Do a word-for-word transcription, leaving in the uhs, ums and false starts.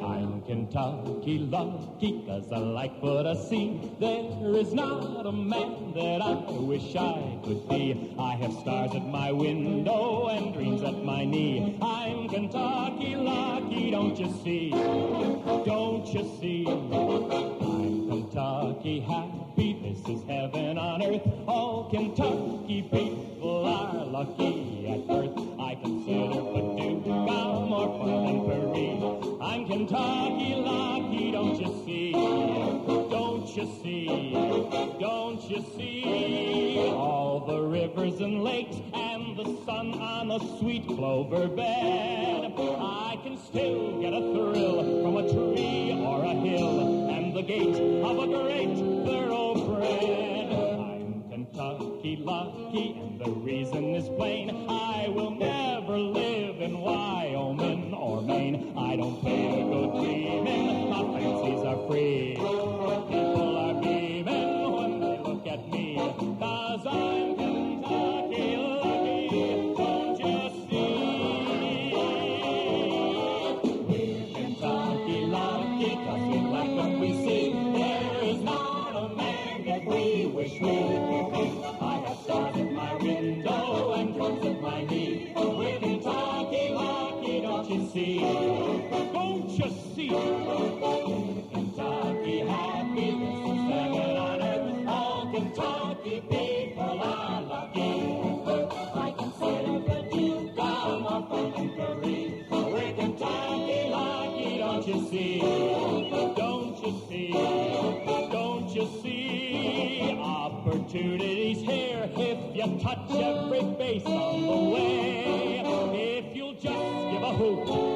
I'm Kentucky lucky, 'cause I like what I see. There is not a man that I wish I could be. I have stars at my window and dreams at my knee. I'm Kentucky lucky, don't you see? Don't you see? I'm Kentucky happy, this is heaven on earth. All Kentucky people are lucky at birth. I consider Paducah more fun than Paris. I'm Kentucky lucky, don't you see? Don't you see? Don't you see? All the rivers and lakes and the sun on a sweet clover bed. I can still get a thrill from a tree or a hill and the gate of a great thoroughbred. I'm Kentucky lucky, and the reason is plain. I will never live in Wyoming or Maine. I don't pay to go dreaming, my fancies are free. People are beaming when they look at me, 'cause I'm Kentucky lucky, don't you see? We're Kentucky lucky, 'cause we like what we see. There is not a man that we wish we could be. I have stars at my window and drums at my knee. We're Kentucky lucky, don't you see? Don't you see? We're Kentucky happy, this is heaven on earth. All Kentucky people are lucky. I consider Paducah more fun than Paris. We're Kentucky lucky, don't you see? Don't you see? Don't you see? Opportunities here if you touch every base on the way. If you'll just give a hoot